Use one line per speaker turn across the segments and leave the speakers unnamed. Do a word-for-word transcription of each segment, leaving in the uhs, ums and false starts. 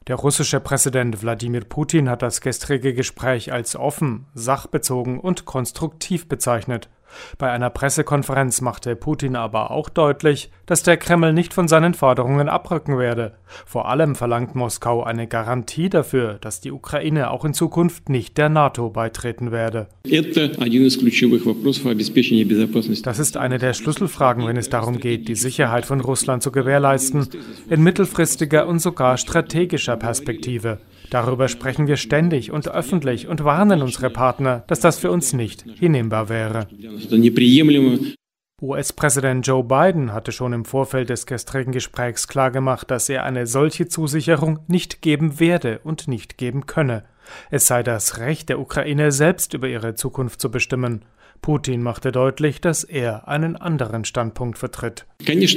Der russische Präsident Wladimir Putin hat das gestrige Gespräch als offen, sachbezogen und konstruktiv bezeichnet. Bei einer Pressekonferenz machte Putin aber auch deutlich, dass der Kreml nicht von seinen Forderungen abrücken werde. Vor allem verlangt Moskau eine Garantie dafür, dass die Ukraine auch in Zukunft nicht der NATO beitreten werde. Das ist eine der Schlüsselfragen, wenn es darum geht, die Sicherheit von Russland zu gewährleisten, in mittelfristiger und sogar strategischer Perspektive. Darüber sprechen wir ständig und öffentlich und warnen unsere Partner, dass das für uns nicht hinnehmbar wäre. U S-Präsident Joe Biden hatte schon im Vorfeld des gestrigen Gesprächs klargemacht, dass er eine solche Zusicherung nicht geben werde und nicht geben könne. Es sei das Recht der Ukraine, selbst über ihre Zukunft zu bestimmen. Putin machte deutlich, dass er einen anderen Standpunkt vertritt.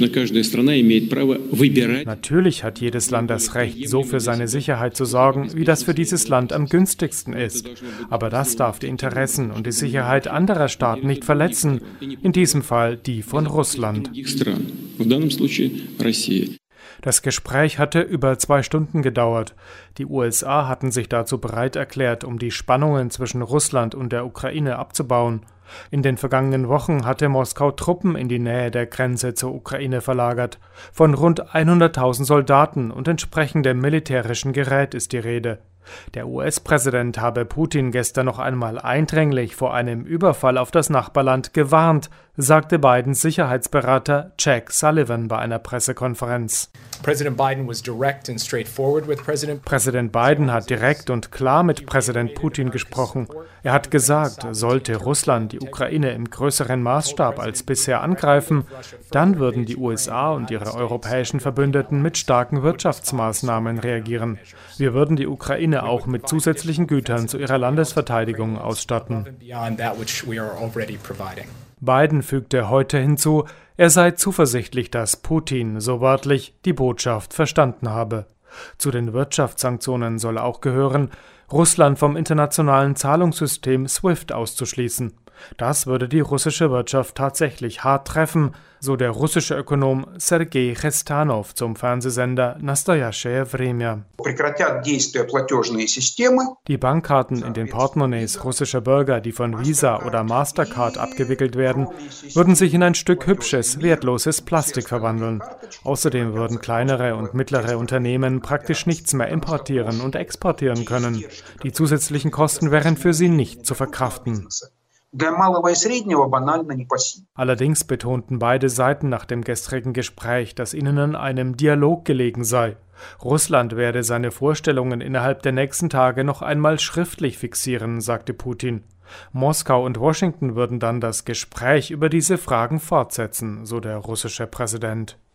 Natürlich hat jedes Land das Recht, so für seine Sicherheit zu sorgen, wie das für dieses Land am günstigsten ist. Aber das darf die Interessen und die Sicherheit anderer Staaten nicht verletzen, in diesem Fall die von Russland. Das Gespräch hatte über zwei Stunden gedauert. Die U S A hatten sich dazu bereit erklärt, um die Spannungen zwischen Russland und der Ukraine abzubauen. In den vergangenen Wochen hatte Moskau Truppen in die Nähe der Grenze zur Ukraine verlagert. Von rund hunderttausend Soldaten und entsprechendem militärischen Gerät ist die Rede. Der U S-Präsident habe Putin gestern noch einmal eindringlich vor einem Überfall auf das Nachbarland gewarnt, sagte Bidens Sicherheitsberater Jack Sullivan bei einer Pressekonferenz.
Präsident Biden was direct and straightforward with President
Präsident Biden hat direkt und klar mit Präsident Putin gesprochen. Er hat gesagt, sollte Russland die Ukraine im größeren Maßstab als bisher angreifen, dann würden die U S A und ihre europäischen Verbündeten mit starken Wirtschaftsmaßnahmen reagieren. Wir würden die Ukraine auch mit zusätzlichen Gütern zu ihrer Landesverteidigung ausstatten. Biden fügte heute hinzu, er sei zuversichtlich, dass Putin, so wörtlich, die Botschaft verstanden habe. Zu den Wirtschaftssanktionen soll auch gehören, Russland vom internationalen Zahlungssystem SWIFT auszuschließen. Das würde die russische Wirtschaft tatsächlich hart treffen, so der russische Ökonom Sergei Chrestanov zum Fernsehsender Nastojascheye Vremja. Die Bankkarten in den Portemonnaies russischer Bürger, die von Visa oder Mastercard abgewickelt werden, würden sich in ein Stück hübsches, wertloses Plastik verwandeln. Außerdem würden kleinere und mittlere Unternehmen praktisch nichts mehr importieren und exportieren können. Die zusätzlichen Kosten wären für sie nicht zu verkraften. Allerdings betonten beide Seiten nach dem gestrigen Gespräch, dass ihnen an einem Dialog gelegen sei. Russland werde seine Vorstellungen innerhalb der nächsten Tage noch einmal schriftlich fixieren, sagte Putin. Moskau und Washington würden dann das Gespräch über diese Fragen fortsetzen, so der russische Präsident.